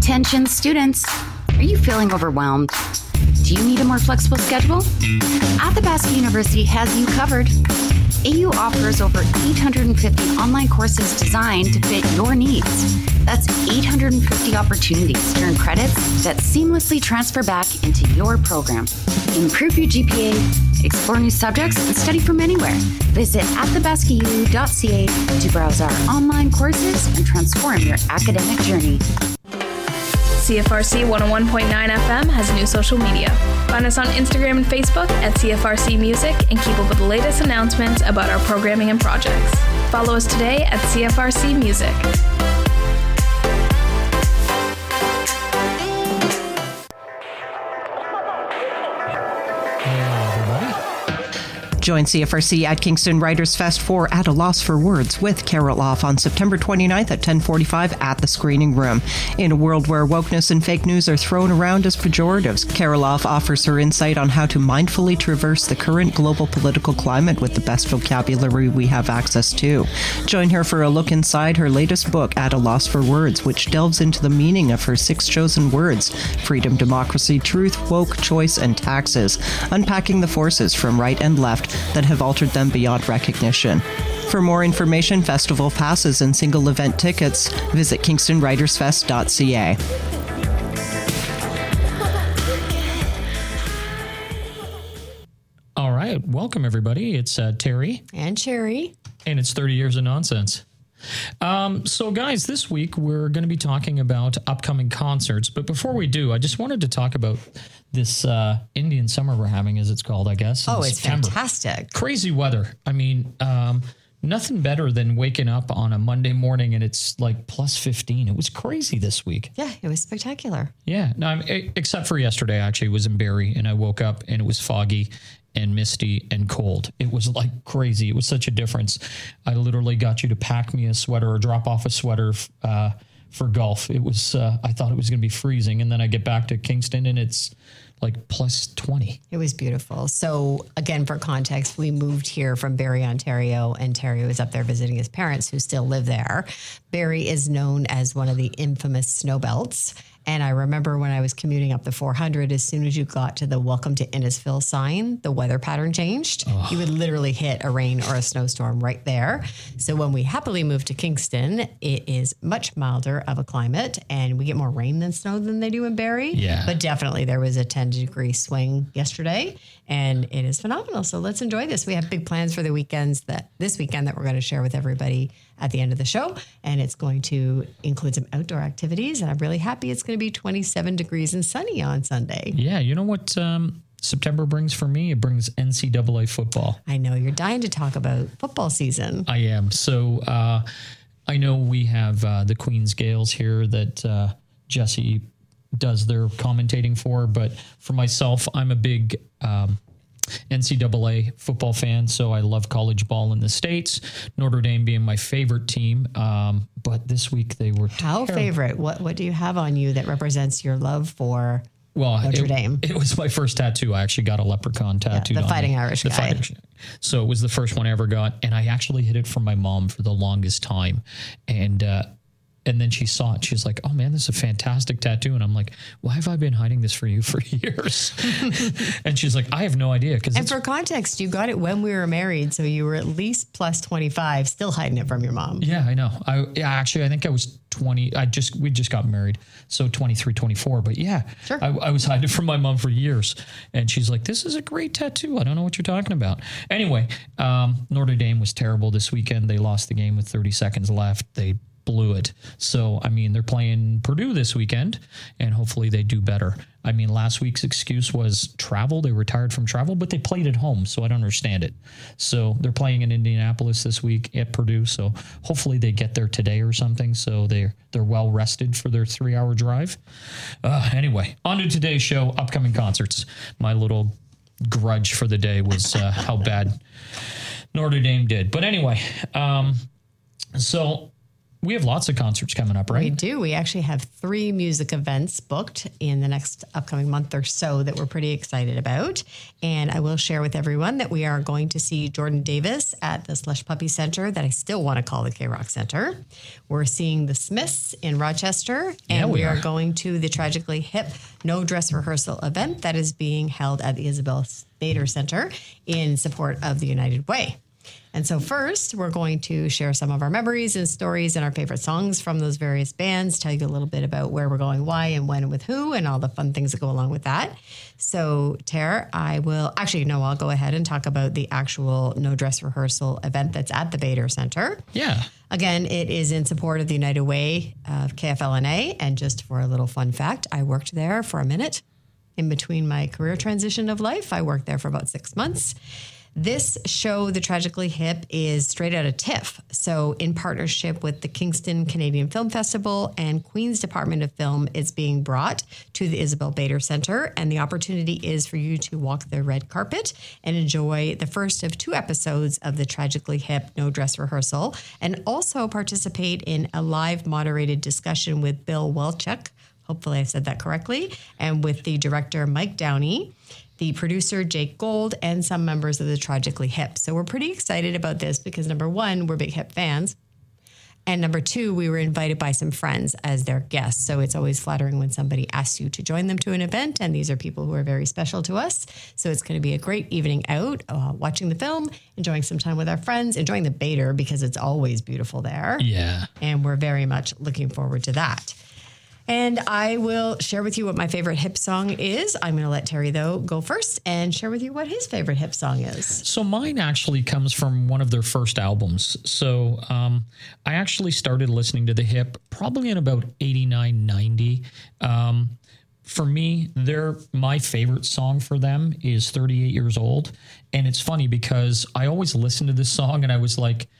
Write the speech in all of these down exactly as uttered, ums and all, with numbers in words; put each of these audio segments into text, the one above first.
Attention students, are you feeling overwhelmed? Do you need a more flexible schedule? Athabasca University has you covered. A U offers over eight hundred fifty online courses designed to fit your needs. That's eight hundred fifty opportunities to earn credits that seamlessly transfer back into your program. Improve your G P A, explore new subjects, and study from anywhere. Visit athabasca u u dot c a to browse our online courses and transform your academic journey. C F R C one oh one point nine F M has new social media. Find us on Instagram and Facebook at C F R C Music and keep up with the latest announcements about our programming and projects. Follow us today at C F R C Music. Join C F R C at Kingston Writers Fest for At a Loss for Words with Carol Off on September twenty-ninth at ten forty-five at the Screening Room. In a world where wokeness and fake news are thrown around as pejoratives, Carol Off offers her insight on how to mindfully traverse the current global political climate with the best vocabulary we have access to. Join her for a look inside her latest book, At a Loss for Words, which delves into the meaning of her six chosen words: freedom, democracy, truth, woke, choice, and taxes, unpacking the forces from right and left that have altered them beyond recognition. For more information, festival passes, and single event tickets, visit kingston writers fest dot c a. All right. Welcome, everybody. It's uh, Terry. And Cherry. And it's thirty years of nonsense. Um, so, guys, this week we're going to be talking about upcoming concerts. But before we do, I just wanted to talk about this uh, Indian summer we're having, as it's called, I guess. Oh, it's September. Fantastic. Crazy weather. I mean, um, nothing better than waking up on a Monday morning and it's like plus fifteen. It was crazy this week. Yeah, it was spectacular. Yeah. No, I mean, except for yesterday, I actually was in Barrie and I woke up and it was foggy and misty and cold. It was like crazy. It was such a difference. I literally got you to pack me a sweater or drop off a sweater uh, for golf. It was, uh, I thought it was going to be freezing. And then I get back to Kingston and it's like plus twenty. It was beautiful. So again, for context, we moved here from Barrie, Ontario, and Terry was up there visiting his parents who still live there. Barrie is known as one of the infamous snow belts. And I remember when I was commuting up the four hundred, as soon as you got to the Welcome to Innisfil sign, the weather pattern changed. Oh. You would literally hit a rain or a snowstorm right there. So when we happily moved to Kingston, it is much milder of a climate and we get more rain than snow than they do in Barrie. Yeah. But definitely there was a ten degree swing yesterday and it is phenomenal. So let's enjoy this. We have big plans for the weekends that this weekend that we're going to share with everybody at the end of the show. And it's going to include some outdoor activities. And I'm really happy it's going to be twenty-seven degrees and sunny on Sunday. Yeah. You know what um, September brings for me? It brings N C double A football. I know you're dying to talk about football season. I am. So uh, I know we have uh, the Queen's Gales here that uh, Jesse does their commentating for. But for myself, I'm a big um, N C double A football fan, so I love college ball in the States, Notre Dame being my favorite team. Um, but this week they were How terrible. favorite? What What do you have on you that represents your love for well, Notre it, Dame? It was my first tattoo. I actually got a leprechaun tattooed yeah, the on Fighting me. Irish the guy. Fighting, so it was the first one I ever got, and I actually hid it from my mom for the longest time. And uh, And then she saw it. She was like, oh, man, this is a fantastic tattoo. And I'm like, why have I been hiding this for you for years? And she's like, I have no idea. And for context, you got it when we were married. So you were at least plus twenty-five, still hiding it from your mom. Yeah, I know. I yeah, actually, I think I was twenty. I just, we just got married. So twenty-three, twenty-four. But yeah, sure. I, I was hiding it from my mom for years. And she's like, this is a great tattoo. I don't know what you're talking about. Anyway, um, Notre Dame was terrible this weekend. They lost the game with thirty seconds left. They blew it. So, I mean, they're playing Purdue this weekend, and hopefully they do better. I mean, last week's excuse was travel. They retired from travel, but they played at home, so I don't understand it. So they're playing in Indianapolis this week at Purdue, so hopefully they get there today or something, so they're, they're well rested for their three-hour drive. Uh, anyway, on to today's show, upcoming concerts. My little grudge for the day was uh, how bad Notre Dame did. But anyway, um, so... we have lots of concerts coming up, right? We do. We actually have three music events booked in the next upcoming month or so that we're pretty excited about. And I will share with everyone that we are going to see Jordan Davis at the Slush Puppy Center that I still want to call the K-Rock Center. We're seeing the Smiths in Rochester, and Yeah, we we are are. going to the Tragically Hip No Dress Rehearsal event that is being held at the Isabel Bader Center in support of the United Way. And so first, we're going to share some of our memories and stories and our favorite songs from those various bands, tell you a little bit about where we're going, why, and when, and with who, and all the fun things that go along with that. So, Tara, I will... Actually, no, I'll go ahead and talk about the actual No Dress Rehearsal event that's at the Bader Center. Yeah. Again, it is in support of the United Way of K F L N A. And just for a little fun fact, I worked there for a minute in between my career transition of life. I worked there for about six months. This show, The Tragically Hip, is straight out of TIFF. So in partnership with the Kingston Canadian Film Festival and Queen's Department of Film, it's being brought to the Isabel Bader Center. And the opportunity is for you to walk the red carpet and enjoy the first of two episodes of the Tragically Hip No Dress Rehearsal, and also participate in a live moderated discussion with Bill Welchuk. Hopefully I said that correctly. And with the director, Mike Downey, the producer, Jake Gold, and some members of the Tragically Hip. So we're pretty excited about this because, number one, we're big Hip fans. And number two, we were invited by some friends as their guests. So it's always flattering when somebody asks you to join them to an event. And these are people who are very special to us. So it's going to be a great evening out, uh, watching the film, enjoying some time with our friends, enjoying the Bader because it's always beautiful there. Yeah. And we're very much looking forward to that. And I will share with you what my favorite Hip song is. I'm going to let Terry, though, go first and share with you what his favorite Hip song is. So mine actually comes from one of their first albums. So um, I actually started listening to the Hip probably in about eighty-nine, ninety. Um, for me, their my favorite song for them is thirty-eight Years Old. And it's funny because I always listened to this song and I was like,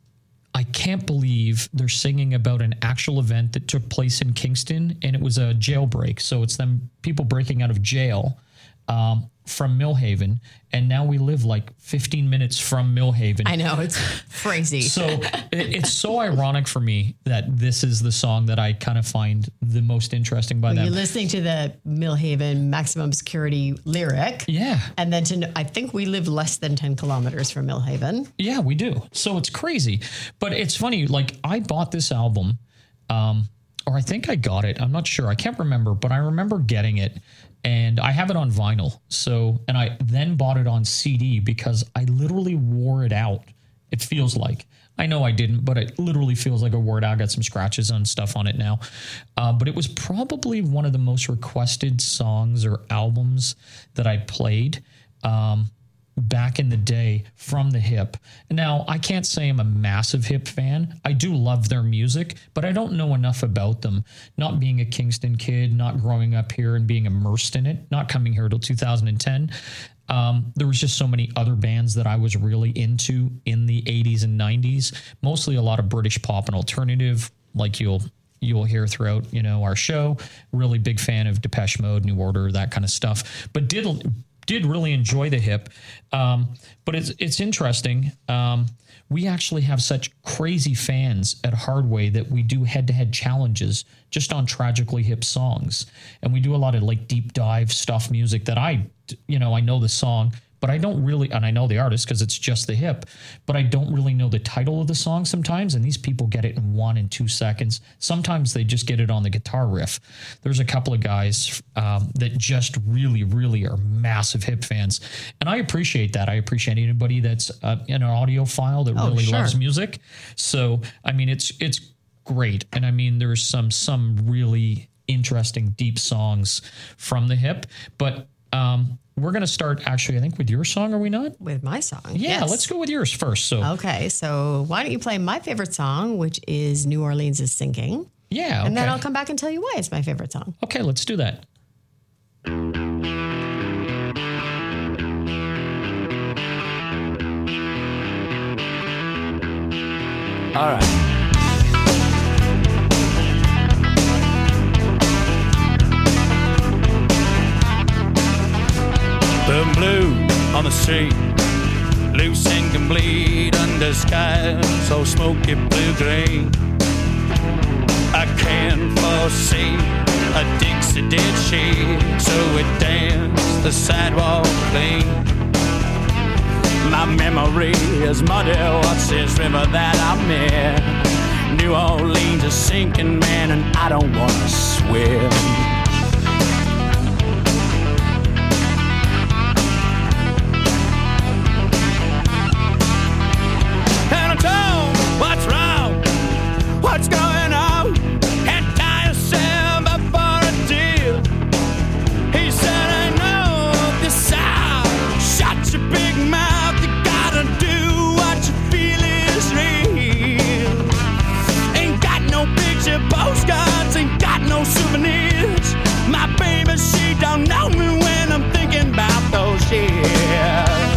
I can't believe they're singing about an actual event that took place in Kingston, and it was a jailbreak. So it's them people breaking out of jail um, from Millhaven, and now we live like fifteen minutes from Millhaven. I know, it's crazy. So it, it's so ironic for me that this is the song that I kind of find the most interesting by Well, them. you're listening to the Millhaven maximum security lyric. Yeah. And then to know, I think we live less than ten kilometers from Millhaven. Yeah, we do. So it's crazy. But it's funny, like I bought this album, um, or I think I got it. I'm not sure. I can't remember, but I remember getting it and I have it on vinyl. So, and I then bought it on C D because I literally wore it out. It feels like. I know I didn't, but it literally feels like I wore it out. I got some scratches and stuff on it now. Uh, but it was probably one of the most requested songs or albums that I played. Um, back in the day from the Hip. Now, I can't say I'm a massive Hip fan. I do love their music, but I don't know enough about them. Not being a Kingston kid, not growing up here and being immersed in it, not coming here till two thousand ten. Um, there was just so many other bands that I was really into in the eighties and nineties, mostly a lot of British pop and alternative, like you'll you'll hear throughout, you know, our show. Really big fan of Depeche Mode, New Order, that kind of stuff. But did did really enjoy the Hip. Um, but it's it's interesting. Um, we actually have such crazy fans at Hardway that we do head-to-head challenges just on Tragically Hip songs. And we do a lot of like deep dive stuff music that I, you know, I know the song, but I don't really, and I know the artist because it's just the Hip, but I don't really know the title of the song sometimes. And these people get it in one and two seconds. Sometimes they just get it on the guitar riff. There's a couple of guys um, that just really, really are massive Hip fans. And I appreciate that. I appreciate anybody that's uh, in an audiophile that Oh, really sure. loves music. So, I mean, it's, it's great. And I mean, there's some, some really interesting, deep songs from the Hip, but um, we're going to start actually, I think, with your song, are we not? With my song. Yeah, Yes. let's go with yours first. So, Okay, so why don't you play my favorite song, which is New Orleans is Sinking. yeah. And then okay. I'll come back and tell you why it's my favorite song. Okay, let's do that. All right. The blue on the street, loose and complete under skies so smoky blue-green. I can't foresee a Dixie did she, so we danced the sidewalk clean. My memory is muddy, what's this river that I'm in? New Orleans is sinking, man, and I don't wanna swim. And I'm told, what's wrong? What's going on? And tie yourself up for a deal. He said, I know this sound. Shut your big mouth. You gotta do what you feel is real. Ain't got no picture postcards, ain't got no souvenirs. My baby, she don't know me when I'm thinking about those years.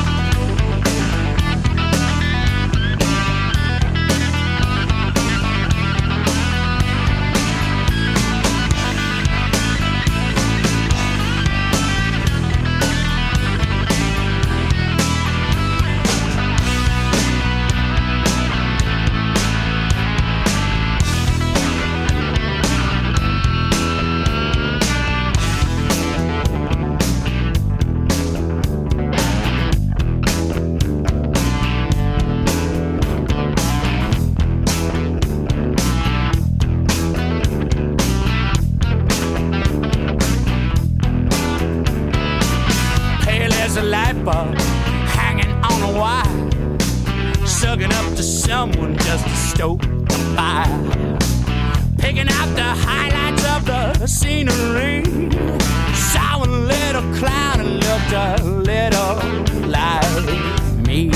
Hanging on a wire, sucking up to someone just to stoke the fire, picking out the highlights of the scenery. Saw a little cloud and looked a little like me.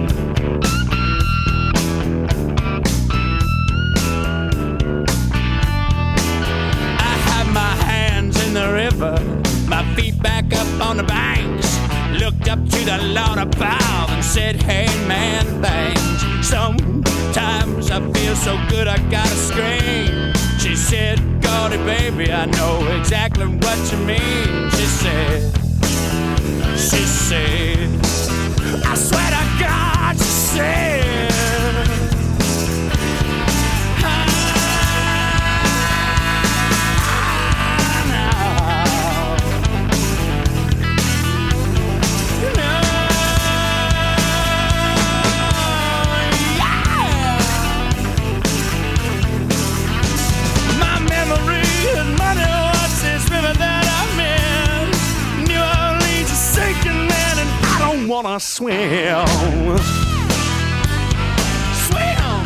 I have my hands in the river, my feet back up on the banks. Looked up to the Lord above and said, hey man, thanks. Sometimes I feel so good I gotta scream. She said, Gordy baby, I know exactly what you mean. She said, she said, I swear to God, she said, wanna swim. Swim.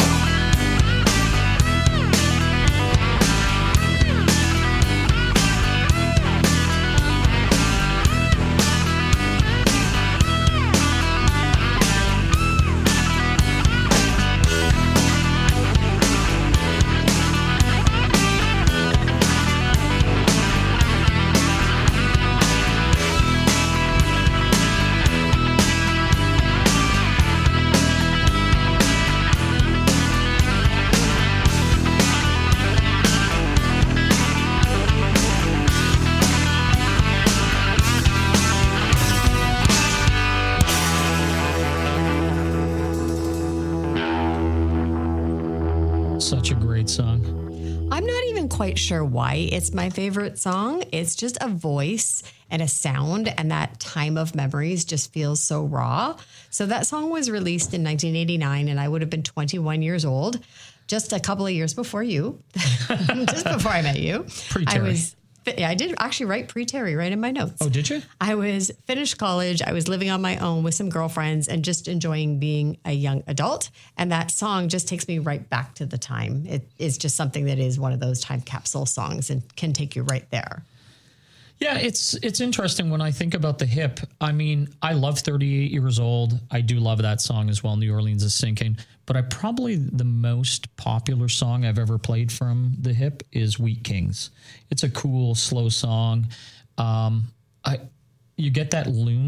Such a great song. I'm not even quite sure why it's my favorite song. It's just a voice and a sound, and that time of memories just feels so raw. So that song was released in nineteen eighty-nine, and I would have been twenty-one years old, just a couple of years before you, just before I met you. Pre-Terry. I was. I did actually write pre-Terry right in my notes. Oh, did you? I was finished college. I was living on my own with some girlfriends and just enjoying being a young adult. And that song just takes me right back to the time. It is just something that is one of those time capsule songs and can take you right there. Yeah, it's it's interesting when I think about the hip. I mean, I love thirty-eight years old. I do love that song as well, New Orleans is Sinking. But I probably the most popular song I've ever played from the hip is Wheat Kings. It's a cool, slow song. Um, I you get that Loons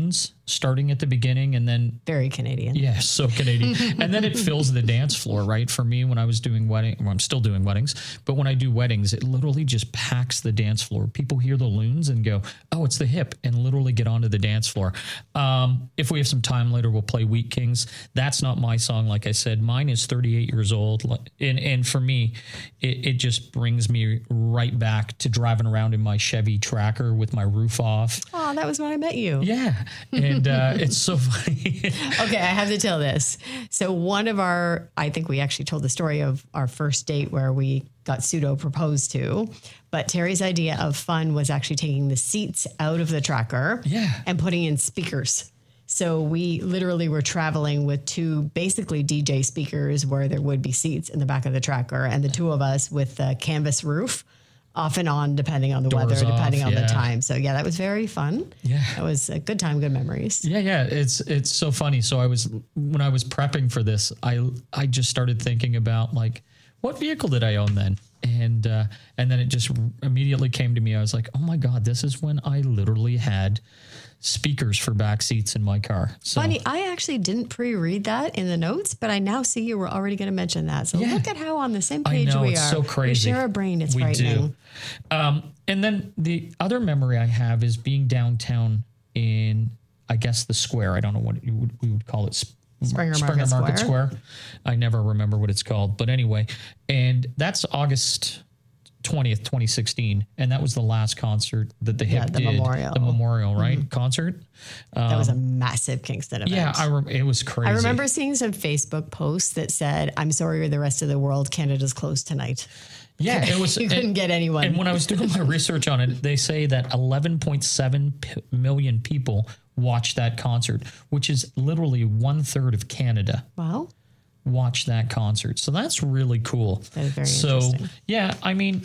starting at the beginning and then Very Canadian. yeah, so Canadian. And then it fills the dance floor, right? For me, when I was doing wedding, well, I'm still doing weddings, but when I do weddings, it literally just packs the dance floor. People hear the loons and go, oh, it's the hip, and literally get onto the dance floor. Um, if we have some time later, we'll play Wheat Kings. That's not my song. Like I said, mine is thirty-eight years old. And, and for me, it, it just brings me right back to driving around in my Chevy Tracker with my roof off. Oh, that was when I met you. Yeah. And uh, it's so funny. Okay, I have to tell this. So one of our, I think we actually told the story of our first date where we got pseudo proposed to, but Terry's idea of fun was actually taking the seats out of the Tracker Yeah. and putting in speakers. So we literally were traveling with two basically D J speakers where there would be seats in the back of the Tracker, and the two of us with the canvas roof off and on, depending on the Doors weather, depending off, on yeah. the time. So yeah, that was very fun. Yeah. That was a good time, good memories. Yeah, yeah, it's it's so funny. So I was when I was prepping for this, I I just started thinking about like, what vehicle did I own then? And uh, and then it just immediately came to me. I was like, oh my God, this is when I literally had speakers for back seats in my car. So Funny, I actually didn't pre-read that in the notes, but I now see you were already going to mention that. So Yeah. look at how on the same I page know, we it's are. so crazy. We share a brain. It's we frightening. do. Um, and then the other memory I have is being downtown in, I guess, the square. I don't know what you would, we would call it. Sp- Springer Springer Market Market Square. Square. I never remember what it's called. But anyway, and that's August twentieth, twenty sixteen. And that was the last concert that the Yeah, HIP the did. Memorial. The Memorial, right? Mm-hmm. Concert. That was a massive Kingston event. Yeah, I rem- it was crazy. I remember seeing some Facebook posts that said, I'm sorry, the rest of the world, Canada's closed tonight. Yeah, it was. You couldn't and, get anyone. And when I was doing my research on it, they say that eleven point seven p- million people watched that concert, which is literally one third of Canada Wow. watched that concert. So that's really cool. That is very so, interesting. yeah, I mean,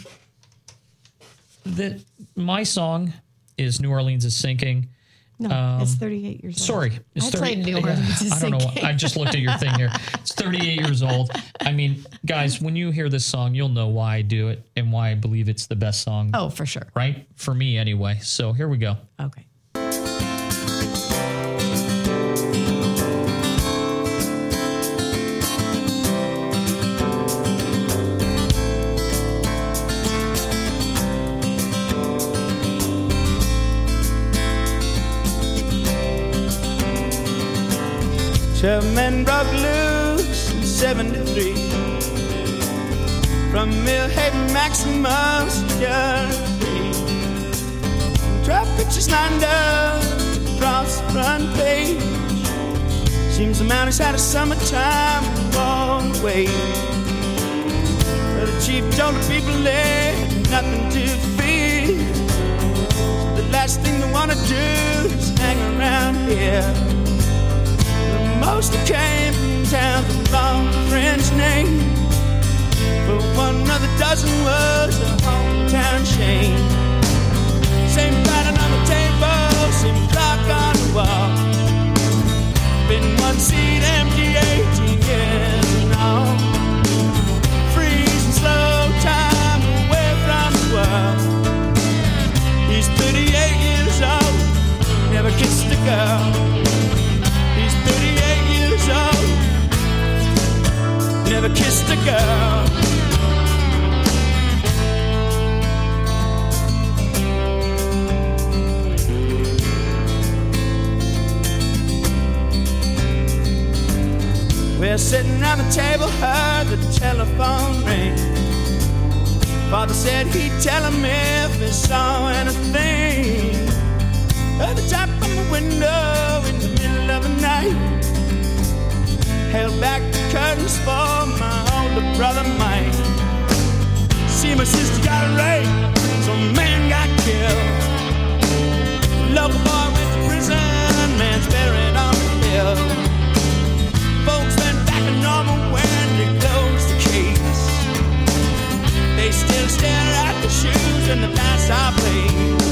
the my song is New Orleans is Sinking. No, it's thirty-eight years old. Sorry, it's I thirty. played New yeah, Orleans is I don't know. Sinking. I just looked at your thing here. It's thirty-eight years old. I mean, guys, when you hear this song, you'll know why I do it and why I believe it's the best song. Oh, for sure. Right? For me, anyway. So here we go. Okay. Seven men broke loose in seventy-three from Millhaven Maximum Security. Twelve pictures lined up across the front page. Seems the mountains had a summertime long away. Well, the chief told the people they had nothing to fear. So the last thing they want to do is hang around here. Most came from towns with long French names, but one of the dozen was a hometown shame. Same pattern on the table, same clock on the wall. Been one seat empty eighteen years and all. Freezing slow time away from the world. He's thirty-eight years old, never kissed a girl. thirty-eight years old, never kissed a girl. We're sitting around the table, heard the telephone ring. Father said he'd tell him if he saw anything. Heard the tap on the window in the middle of the night. Held back the curtains for my older brother Mike. See, my sister got raped, some man got killed. Local boy went to prison, man's buried on the hill. Folks went back to normal when they closed the case. They still stare at the shoes and the dance I played.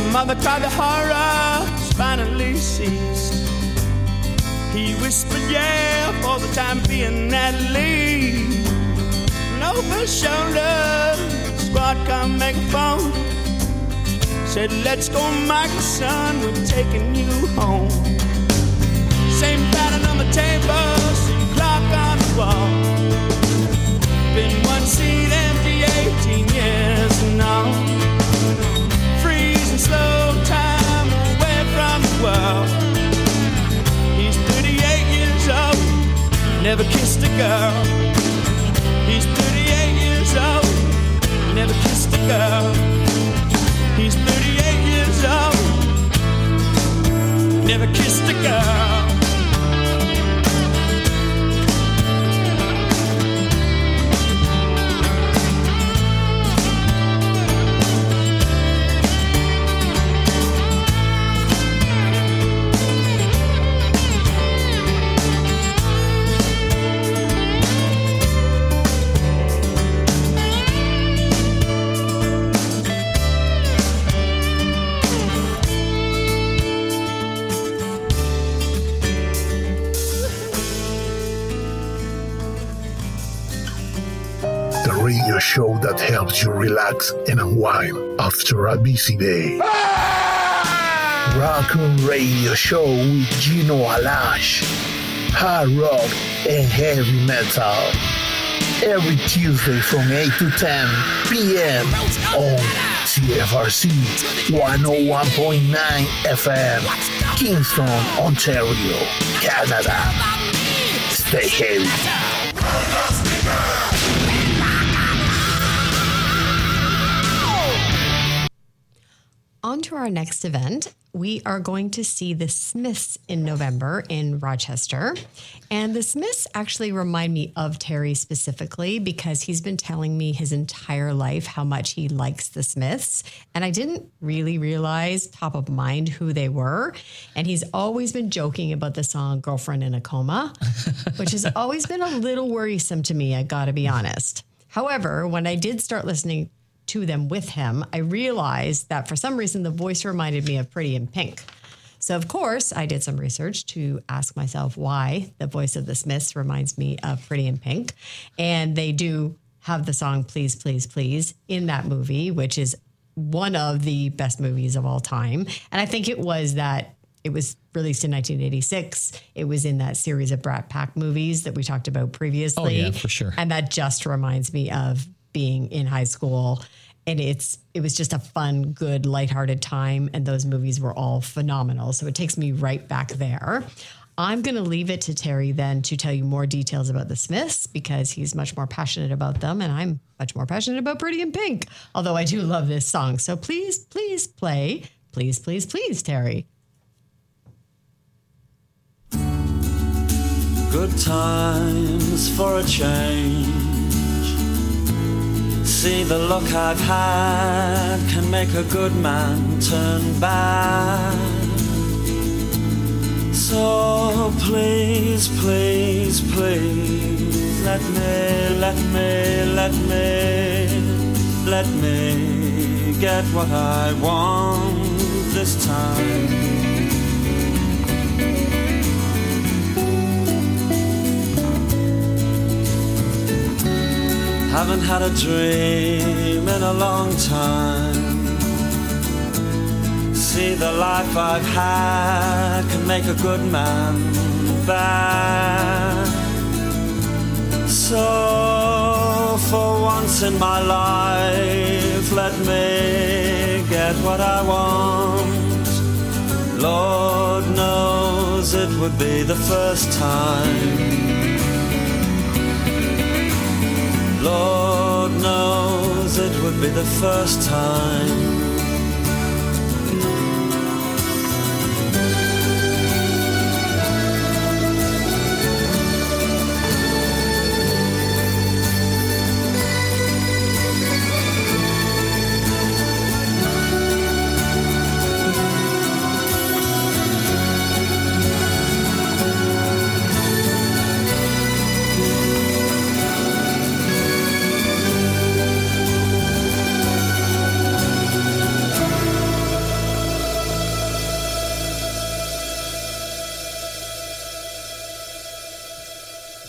mother cried, the horrors finally ceased. He whispered, yeah, for the time being at least. And over his shoulder, squad come make a phone. Said, let's go, Michael, son, we're taking you home. Same pattern on the table, same clock on the wall. Been one seat empty eighteen years now. Freezing slow time away from the world. He's thirty-eight years old, never kissed a girl. He's thirty-eight years old, never kissed a girl. He's thirty-eight years old, never kissed a girl. Radio show that helps you relax and unwind after a busy day. Rock and Radio Show with Gino Alash. Hard rock and heavy metal. Every Tuesday from eight to ten p.m. on C F R C one oh one point nine F M, Kingston, Ontario, Canada. Stay heavy. On to our next event. We are going to see the Smiths in November in Rochester. And the Smiths actually remind me of Terry specifically because he's been telling me his entire life how much he likes the Smiths. And I didn't really realize top of mind who they were. And he's always been joking about the song Girlfriend in a Coma, which has always been a little worrisome to me, I gotta be honest. However, when I did start listening to them with him, I realized that for some reason the voice reminded me of Pretty in Pink. So of course I did some research to ask myself why the voice of the Smiths reminds me of Pretty in Pink. And they do have the song Please, Please, Please in that movie, which is one of the best movies of all time. And I think it was that it was released in nineteen eighty-six. It was in that series of Brat Pack movies that we talked about previously. Oh yeah, for sure. And that just reminds me of being in high school, and it's it was just a fun, good, lighthearted time, and those movies were all phenomenal. So it takes me right back there. I'm going to leave it to Terry then to tell you more details about the Smiths because he's much more passionate about them, and I'm much more passionate about Pretty in Pink, although I do love this song. So please, please play, please, please, please, Terry. Good times for a change. See, the luck I've had can make a good man turn bad. So please, please, please, let me, let me, let me, let me get what I want this time. Haven't had a dream in a long time. See, the life I've had can make a good man bad. So for once in my life, let me get what I want. Lord knows it would be the first time. Lord knows it would be the first time.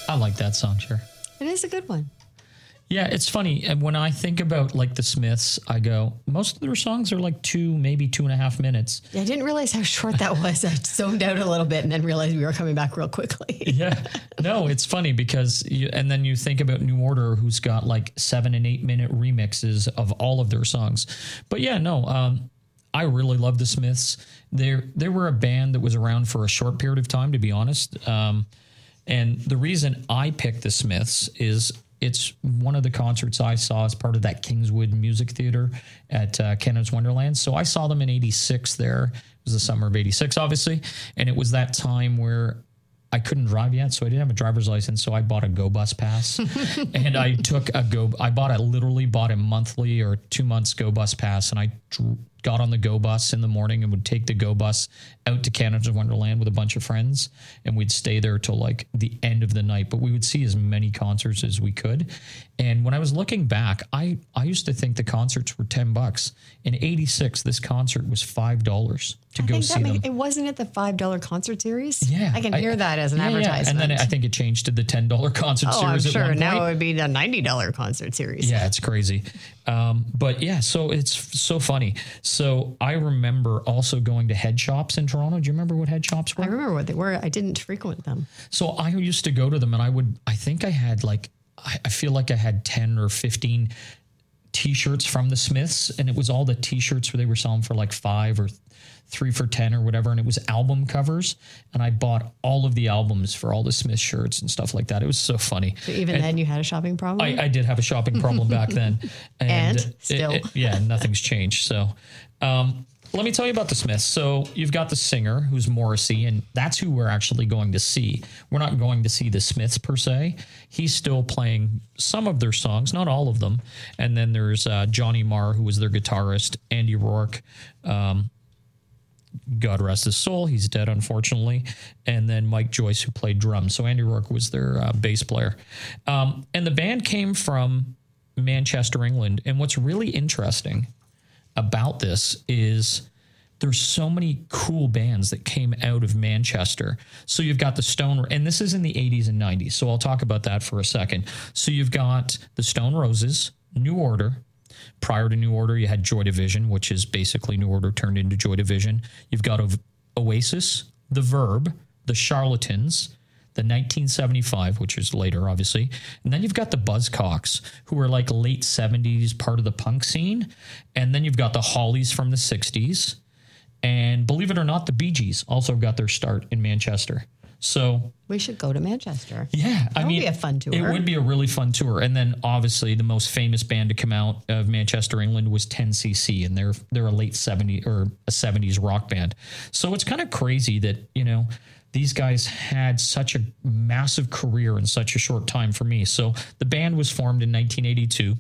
I like that song, sure. It is a good one. Yeah, it's funny. And when I think about like the Smiths, I go, most of their songs are like two, maybe two and a half minutes. Yeah, I didn't realize how short that was. I zoned out a little bit and then realized we were coming back real quickly. Yeah. No, it's funny because, you, and then you think about New Order, who's got like seven and eight minute remixes of all of their songs. But yeah, no, um, I really love the Smiths. They're, they were a band that was around for a short period of time, to be honest. Um, and the reason I picked the Smiths is it's one of the concerts I saw as part of that Kingswood Music Theater at uh, Canada's Wonderland. So I saw them in eighty-six there. It was the summer of eighty-six, obviously. And it was that time where I couldn't drive yet, so I didn't have a driver's license. So I bought a Go Bus pass, and I took a Go. I bought a literally bought a monthly or two months Go Bus pass, and I dr- got on the Go Bus in the morning and would take the Go Bus out to Canada's Wonderland with a bunch of friends, and we'd stay there till like the end of the night. But we would see as many concerts as we could. And when I was looking back, I I used to think the concerts were ten bucks. In eighty-six, this concert was five dollars to I go think see that them. make, it wasn't it the five dollar concert series? Yeah, I can hear I, that as an yeah, advertisement. Yeah. And then I think it changed to the ten dollar concert oh, I'm series. At sure one now point. it would be the ninety dollar concert series. Yeah, it's crazy. Um, but yeah, so it's so funny. So I remember also going to head shops in Toronto. Do you remember what head shops were? I remember what they were. I didn't frequent them. So I used to go to them, and I would, I think I had like, I, I feel like I had ten or fifteen T-shirts from the Smiths, and it was all the T-shirts where they were selling for like five or three for ten or whatever, and it was album covers, and I bought all of the albums for all the Smith shirts and stuff like that. It was so funny. So even and then you had a shopping problem? I, I did have a shopping problem back then. And, And it- still. it- yeah, nothing's changed. So um, let me tell you about the Smiths. So you've got the singer, who's Morrissey, and that's who we're actually going to see. We're not going to see the Smiths per se. He's still playing some of their songs, not all of them. And then there's uh, Johnny Marr, who was their guitarist, Andy Rourke, um, God rest his soul, he's dead, unfortunately. And then Mike Joyce, who played drums. So Andy Rourke was their uh, bass player. Um, and the band came from Manchester, England. And what's really interesting about this is there's so many cool bands that came out of Manchester. So you've got the Stone, and this is in the eighties and nineties. So I'll talk about that for a second. So you've got the Stone Roses, New Order. Prior to New Order, you had Joy Division, which is basically New Order turned into Joy Division. You've got o- Oasis, The Verb, The Charlatans, the nineteen seventy-five, which is later, obviously. And then you've got the Buzzcocks, who were like late seventies, part of the punk scene. And then you've got the Hollies from the sixties. And believe it or not, the Bee Gees also got their start in Manchester. So We should go to Manchester. yeah, That I would mean, be a fun tour. It would be a really fun tour. And then obviously the most famous band to come out of Manchester, England was ten C C, and they're they're a late seventies or a seventies rock band. So it's kind of crazy that, you know, these guys had such a massive career in such a short time for me. So the band was formed in nineteen eighty-two.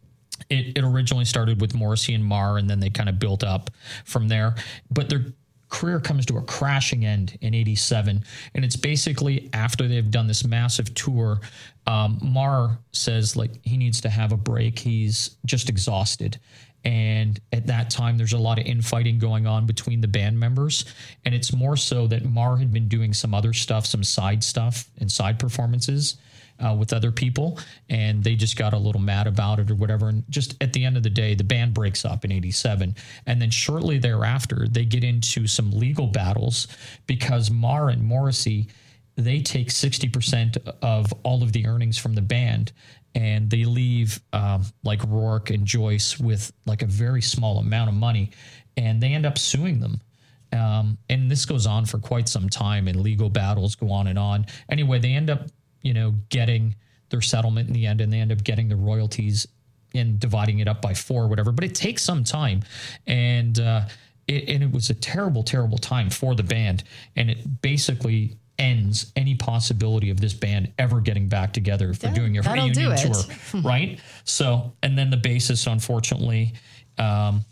It, it originally started with Morrissey and Marr, and then they kind of built up from there. But their career comes to a crashing end in eighty-seven, and it's basically after they've done this massive tour. um, Marr says like he needs to have a break. He's just exhausted, and at that time there's a lot of infighting going on between the band members, and it's more so that Marr had been doing some other stuff, some side stuff and side performances Uh, with other people, and they just got a little mad about it or whatever. And just at the end of the day, the band breaks up in eighty-seven. And then shortly thereafter, they get into some legal battles because Marr and Morrissey, they take sixty percent of all of the earnings from the band, and they leave um, like Rourke and Joyce with like a very small amount of money, and they end up suing them. Um, and this goes on for quite some time, and legal battles go on and on. Anyway, they end up you know, getting their settlement in the end, and they end up getting the royalties and dividing it up by four or whatever. But it takes some time, and uh, it, and it was a terrible, terrible time for the band, and it basically ends any possibility of this band ever getting back together for Yeah, doing a that'll do reunion it. tour, right? So, and then the bassist, unfortunately, um,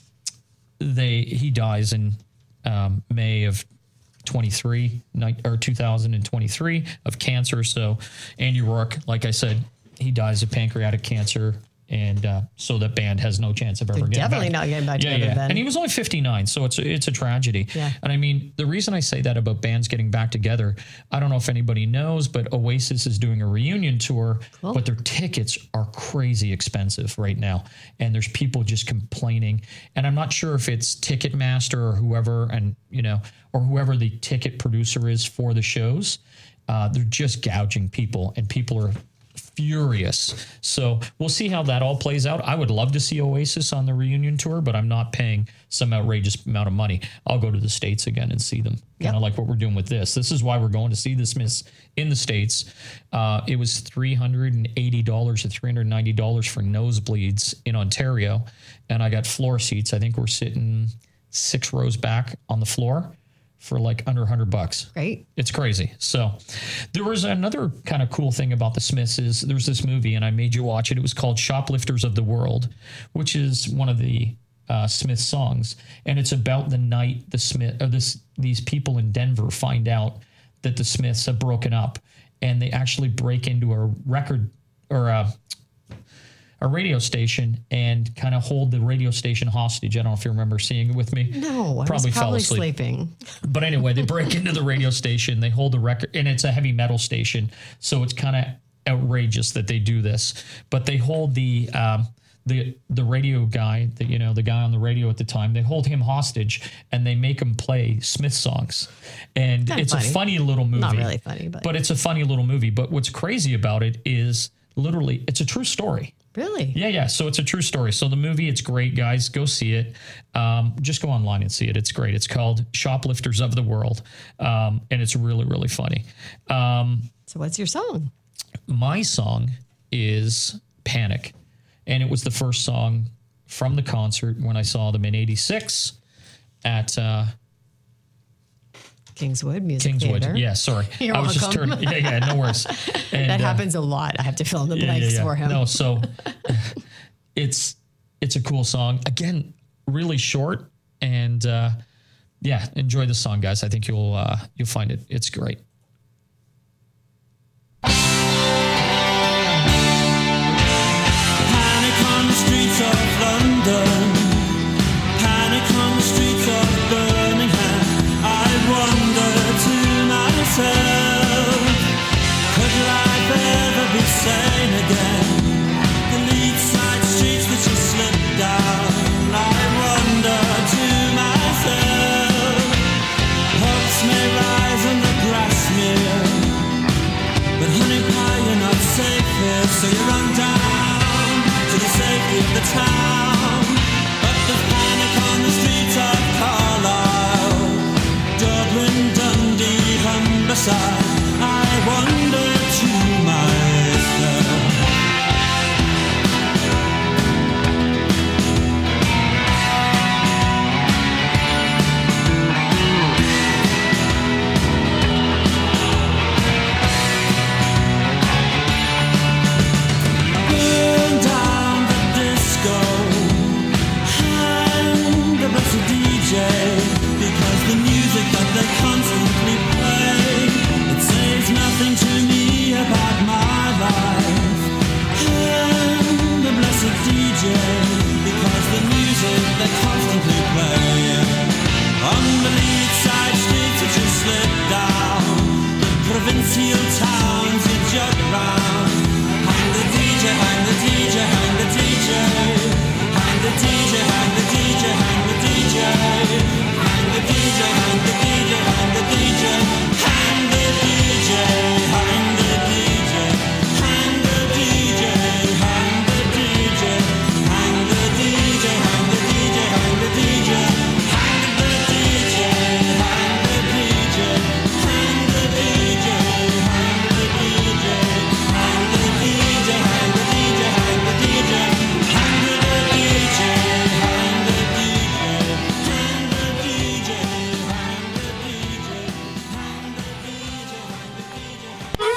they he dies in um, May of twenty-three or two thousand twenty-three of cancer. So Andy Rourke, like I said, he dies of pancreatic cancer And uh, so that band has no chance of ever They're getting definitely back. not getting back yeah, together yeah. then. And he was only fifty-nine, so it's a, it's a tragedy. Yeah. And I mean, the reason I say that about bands getting back together, I don't know if anybody knows, but Oasis is doing a reunion tour, Cool. but their tickets are crazy expensive right now. And there's people just complaining. And I'm not sure if it's Ticketmaster or whoever, and you know, or whoever the ticket producer is for the shows. Uh, they're just gouging people, and people are furious. So we'll see how that all plays out. I would love to see Oasis on the reunion tour, but I'm not paying some outrageous amount of money. I'll go to the States again and see them. Kind of Yep. like what we're doing with this. This is why we're going to see the Smiths in the States. Uh, it was three hundred eighty dollars to three hundred ninety dollars for nosebleeds in Ontario. And I got floor seats. I think we're sitting six rows back on the floor for like under one hundred bucks. Great. It's crazy. So there was another kind of cool thing about the Smiths is there's this movie, and I made you watch it. It was called Shoplifters of the World, which is one of the uh, Smiths songs. And it's about the night the Smith or this these people in Denver find out that the Smiths have broken up, and they actually break into a record or a a radio station and kind of hold the radio station hostage. I don't know if you remember seeing it with me. No, I Probably was fell probably asleep. sleeping. But anyway, they break into the radio station, they hold the record, and it's a heavy metal station. So it's kind of outrageous that they do this, but they hold the, um, the, the radio guy that, you know, the guy on the radio at the time, they hold him hostage and they make him play Smith songs. And Kinda it's funny. a funny little movie. Not really funny, but- But it's a funny little movie. But what's crazy about it is literally, it's a true story. Really? Yeah, yeah. So it's a true story. So the movie, it's great, guys. Go see it. Um, just go online and see it. It's great. It's called Shoplifters of the World. Um, and it's really, really funny. Um, So what's your song? my song is Panic. And it was the first song from the concert when I saw them in eighty-six at uh, Kingswood Music Kingswood. Theater. Yeah, sorry. You're I was just welcome. turning. Yeah, yeah, no worries. And, That uh, happens a lot. I have to fill in the Yeah, blanks yeah, yeah. for him. No, so it's it's a cool song. Again, really short, and uh, yeah, enjoy the song, guys. I think you'll uh, you'll find it. It's great. Panic on the streets of London. Panic on the streets of Birmingham. I wonder to myself, could life ever be sane again? The lead side streets that you slip down. I wonder to myself, hopes may rise and the grass smear, but honey pie, you're not safe here, so you run down to the safety of the town. But there's panic on the streets of Carlisle, Dublin, Dundee, Humberside. I wonder to myself, burn down the disco, hang the blessed D J, because the music that they constantly play, it says nothing to me about my life. Hang the blessed D J, because the music they constantly play. On the lead side streets that you slip down, the provincial towns you jog round. Hang the D J, hang the D J, hang the D J. Hang the D J, hang the D J, hang the D J. Hang the D J, hang the D J, hang the D J. Hang the D J, hang the D J. Hang the D J, hang the D J. Hang the D J, hang the D J, hang the D J. Hang the D J, hang the D J. Hang the D J, hang the D J. Hang the D J, hang the D J, hang the D J. Hang the D J, hang the D J. Hang the D J, hang the D J.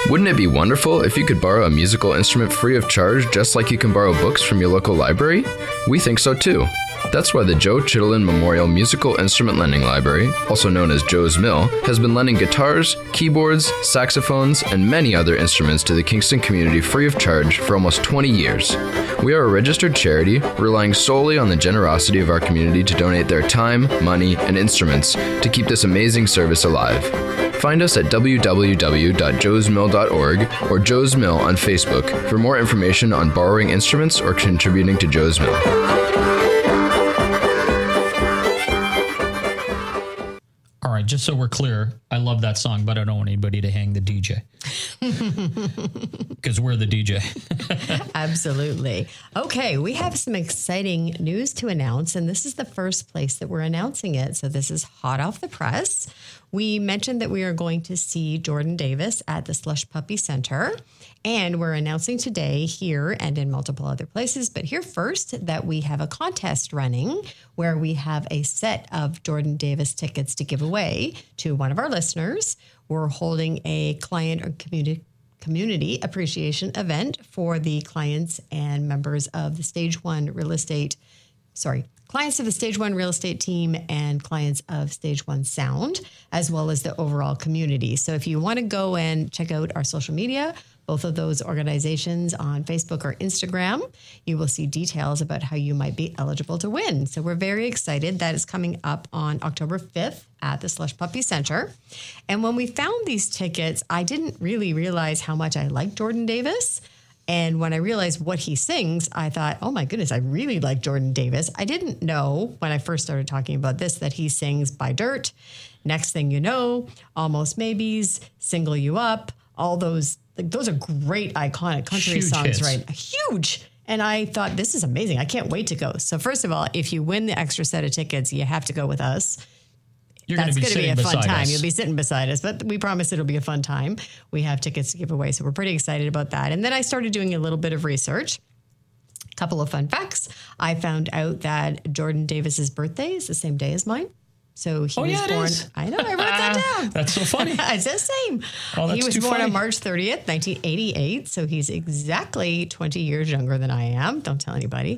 Wouldn't it be wonderful if you could borrow a musical instrument free of charge just like you can borrow books from your local library? We think so too. That's why the Joe Chittenden Memorial Musical Instrument Lending Library, also known as Joe's Mill, has been lending guitars, keyboards, saxophones, and many other instruments to the Kingston community free of charge for almost twenty years. We are a registered charity, relying solely on the generosity of our community to donate their time, money, and instruments to keep this amazing service alive. Find us at w w w dot joes mill dot org or Joe's Mill on Facebook for more information on borrowing instruments or contributing to Joe's Mill. All right, just so we're clear, I love that song, but I don't want anybody to hang the D J. Because we're the D J. Absolutely. Okay, we have some exciting news to announce, and this is the first place that we're announcing it. So this is hot off the press. We mentioned that we are going to see Jordan Davis at the Slush Puppy Center, and we're announcing today here and in multiple other places, but here first that we have a contest running where we have a set of Jordan Davis tickets to give away to one of our listeners. We're holding a client or community community appreciation event for the clients and members of the Stage One Real Estate, sorry, clients of the Stage One Real Estate team and clients of Stage One Sound, as well as the overall community. So if you want to go and check out our social media, both of those organizations on Facebook or Instagram, you will see details about how you might be eligible to win. So we're very excited. That is coming up on October fifth at the Slush Puppy Center. And when we found these tickets, I didn't really realize how much I liked Jordan Davis. And when I realized what he sings, I thought, oh my goodness, I really like Jordan Davis. I didn't know when I first started talking about this that he sings By Dirt, Next Thing You Know, Almost Maybes, Single You Up, all those. Like, those are great, iconic country Huge songs, hits. right? Huge. And I thought, this is amazing. I can't wait to go. So first of all, if you win the extra set of tickets, you have to go with us. You're That's going to be, be a fun beside time. us. You'll be sitting beside us, but we promise it'll be a fun time. We have tickets to give away, so we're pretty excited about that. And then I started doing a little bit of research. A couple of fun facts. I found out that Jordan Davis's birthday is the same day as mine. So he Oh, was yeah, it born. is. I know, I wrote that down. That's so funny. It's the same. Oh, that's he was too born funny. on March thirtieth, nineteen eighty-eight. So he's exactly twenty years younger than I am. Don't tell anybody.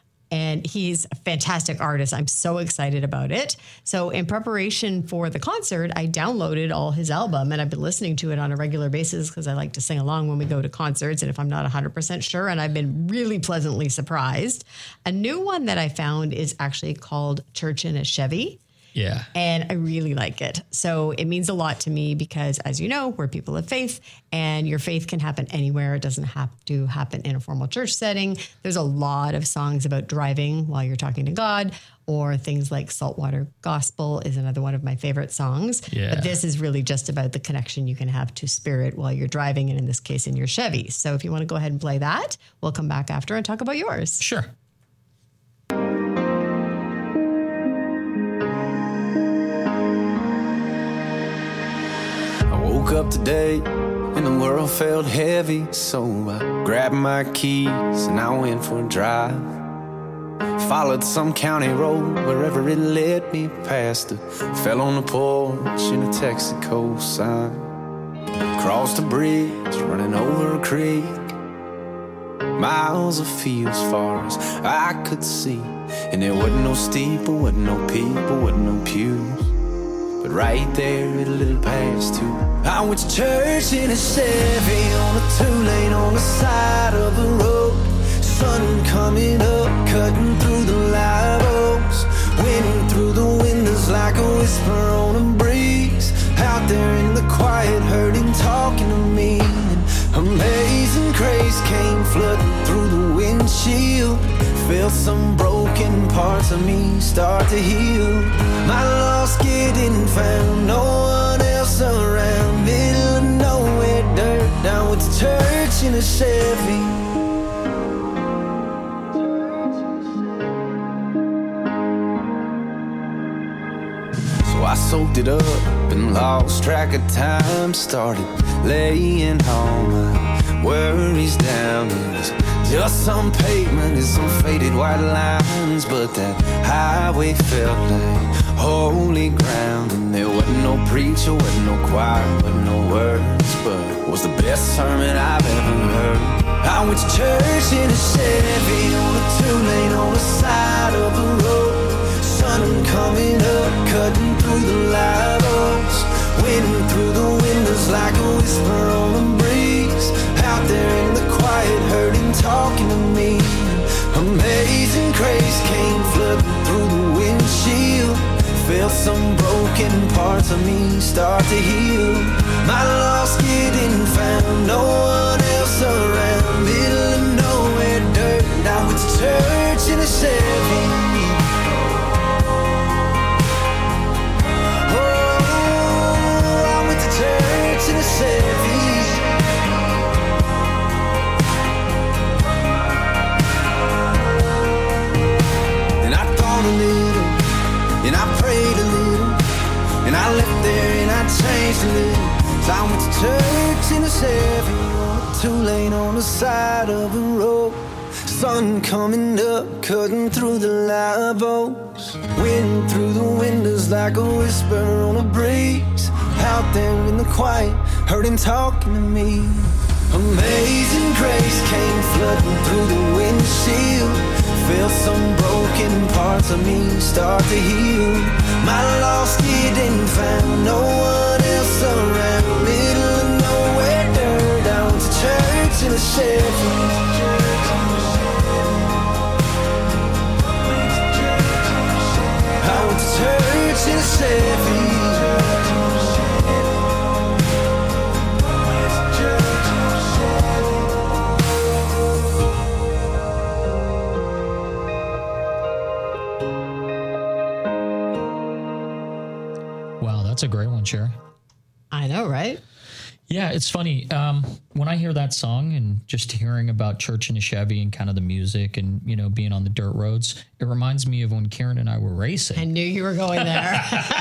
And he's a fantastic artist. I'm so excited about it. So in preparation for the concert, I downloaded all his album and I've been listening to it on a regular basis because I like to sing along when we go to concerts. And if I'm not one hundred percent sure, and I've been really pleasantly surprised. A new one that I found is actually called Church in a Chevy. Yeah. And I really like it. So it means a lot to me because, as you know, we're people of faith and your faith can happen anywhere. It doesn't have to happen in a formal church setting. There's a lot of songs about driving while you're talking to God, or things like Saltwater Gospel is another one of my favorite songs. Yeah. But this is really just about the connection you can have to spirit while you're driving, and in this case, in your Chevy. So if you want to go ahead and play that, we'll come back after and talk about yours. Sure. Woke up today and the world felt heavy, so I grabbed my keys and I went for a drive. Followed some county road wherever it led me past it. Fell on the porch in a Texaco sign. Crossed a bridge running over a creek. Miles of fields far as I could see, and there wasn't no steeple, wasn't no people, wasn't no pews. But right there at a little past two, I went to church in a Chevy on a two-lane on the side of the road. Sun coming up, cutting through the live oaks. Wind through the windows like a whisper on a breeze. Out there in the quiet, heard him talking to me. And amazing grace came flooding through the windshield. Felt some broken parts of me start to heal. My lost getting found, no one else around. Middle of nowhere, dirt down with the church in a Chevy. So I soaked it up and lost track of time. Started laying all my worries down. It was just some pavement and some faded white lines, but that highway felt like holy ground. And there wasn't no preacher, wasn't no choir, wasn't no words, but it was was the best sermon I've ever heard. I went to church in a Chevy on a two-lane on the side of the road. Sun coming up, cutting through the live oaks. Wind through the windows like a whisper on the breeze. Out there in the quiet, heard him talking to me. Amazing grace came flooding through the windshield. Felt some broken parts of me start to heal. My lost getting found, no one else around. Middle of nowhere, dirt. I went to church in a Chevy. Oh, I went to church in a Chevy. And I thought a little, and I prayed a little, and I left there and I changed a little. So I went to church in a Chevy on a two-lane on the side of the road. Sun coming up, cutting through the live oaks. Wind through the windows like a whisper on a breeze. Out there in the quiet, heard him talking to me. Amazing grace came flooding through the windshield. Felt some broken parts of me start to heal. My lost getting found, no one else around. Middle of nowhere, dirt. I went to church in a Chevy. I went to church in a Chevy. That's a great one, Sherry. I know, right? Yeah, it's funny. Um, when I hear that song and just hearing about church in a Chevy and kind of the music and, you know, being on the dirt roads, it reminds me of when Karen and I were racing. I knew you were going there.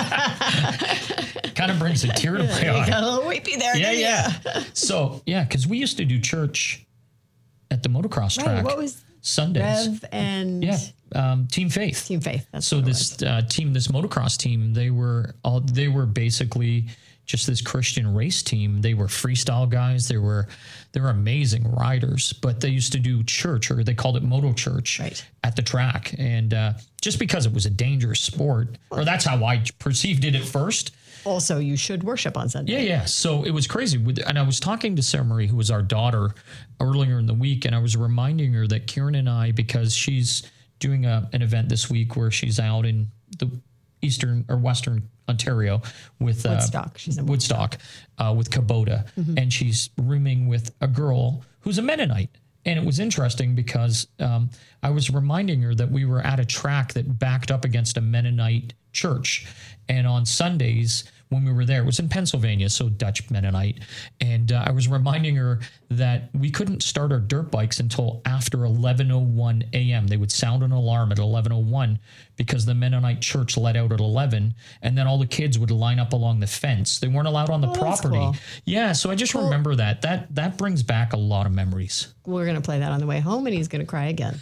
Kind of brings a tear to my eye. You got a little weepy there, Yeah, didn't yeah. you? So, yeah, because we used to do church at the motocross Right, track. what was Sundays. Rev and Yeah, um, Team Faith. Team Faith. That's so what it this uh, team, this motocross team, they were all they were basically just this Christian race team. They were freestyle guys. They were they were amazing riders, but they used to do church, or they called it moto church, right, at the track. And uh, just because it was a dangerous sport, or that's how I perceived it at first. Also, you should worship on Sunday. Yeah, yeah. So it was crazy. And I was talking to Sarah Marie, who was our daughter, earlier in the week, and I was reminding her that Karen and I, because she's doing a, an event this week where she's out in the eastern or western Ontario with uh, Woodstock. She's in Woodstock, uh, with Kubota, mm-hmm. and she's rooming with a girl who's a Mennonite. And it was interesting because um, I was reminding her that we were at a track that backed up against a Mennonite church. And on Sundays, when we were there, it was in Pennsylvania, so Dutch Mennonite. And uh, I was reminding her that we couldn't start our dirt bikes until after eleven oh one a.m. They would sound an alarm at eleven oh one because the Mennonite church let out at eleven, and then all the kids would line up along the fence. They weren't allowed on the oh, property. Cool. Yeah, so I just cool. remember that. That that brings back a lot of memories. We're going to play that on the way home, and he's going to cry again.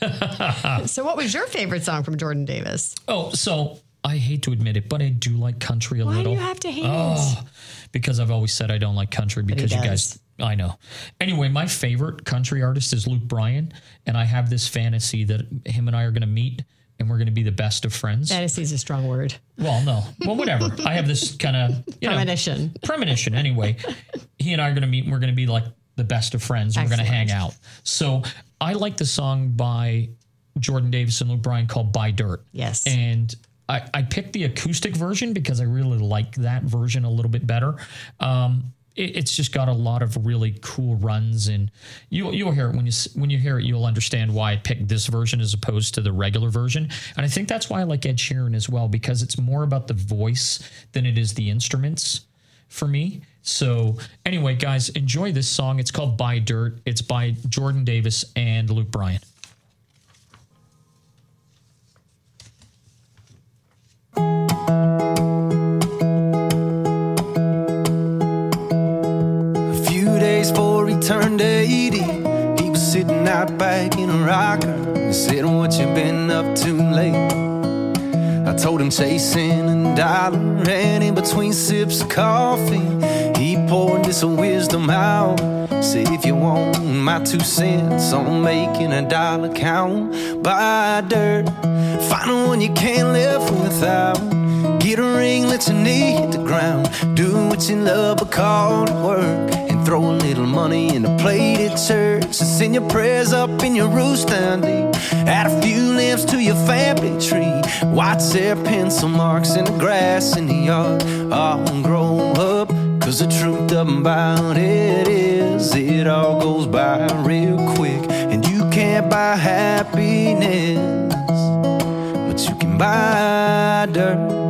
So what was your favorite song from Jordan Davis? Oh, so I hate to admit it, but I do like country a Why little. Why do you have to hate oh, because I've always said I don't like country because you guys, I know. Anyway, my favorite country artist is Luke Bryan, and I have this fantasy that him and I are going to meet and we're going to be the best of friends. Fantasy is a strong word. Well, no. Well, whatever. I have this kind of premonition. Know, premonition. Anyway, he and I are going to meet and we're going to be like the best of friends. And we're going to hang out. So I like the song by Jordan Davis and Luke Bryan called Buy Dirt. Yes. And I, I picked the acoustic version because I really like that version a little bit better. Um, it, it's just got a lot of really cool runs, and you, you'll hear it when you when you hear it, you'll understand why I picked this version as opposed to the regular version. And I think that's why I like Ed Sheeran as well, because it's more about the voice than it is the instruments for me. So anyway, guys, enjoy this song. It's called Buy Dirt. It's by Jordan Davis and Luke Bryan. Turned eighty, he was sitting out back in a rocker and said, "What you been up to lately?" I told him chasing a dollar, and in between sips of coffee he poured this wisdom out. Said if you want my two cents on making a dollar count, buy dirt, find the one you can't live without. Get a ring, let your knee hit the ground. Do what you love but call it work. And throw a little money in a plate at church. And send your prayers up in your roots down deep. Add a few limbs to your family tree. Watch their pencil marks in the grass in the yard. All grow up, cause the truth about it is it all goes by real quick. And you can't buy happiness, but you can buy dirt.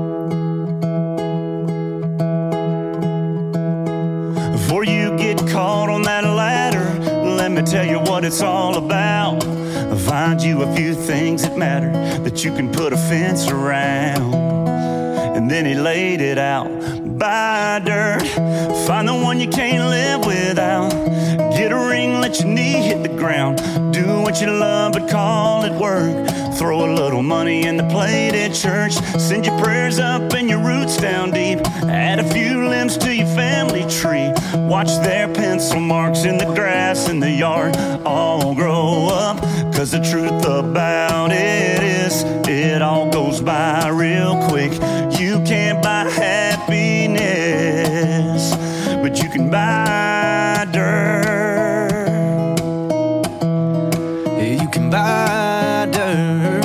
Before you get caught on that ladder, let me tell you what it's all about. I'll find you a few things that matter that you can put a fence around. And then he laid it out. Buy dirt, find the one you can't live without. Get a ring, let your knee hit the ground. Do what you love but call it work. Throw a little money in the plate at church. Send your prayers up and your roots down deep. Add a few limbs to your family tree. Watch their pencil marks in the grass in the yard all grow up. Cause the truth about it is it all goes by real quick. You can't buy happiness, but you can buy dirt. Yeah, you can buy dirt.